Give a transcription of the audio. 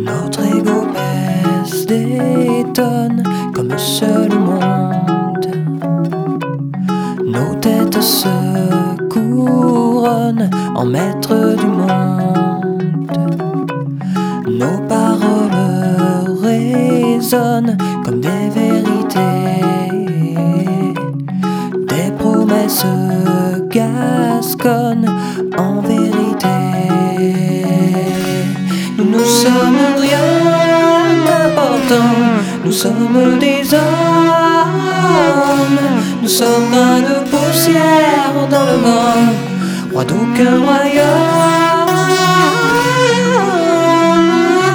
Notre ego pèse des tonnes comme seul au monde. Nos têtes se couronnent en maîtres du monde. Nos paroles résonnent comme des vérités, des promesses gasconnes en vérité. Nous sommes rien d'important, nous sommes des hommes, nous sommes grains de poussière dans le vent, rois d'aucun royaume.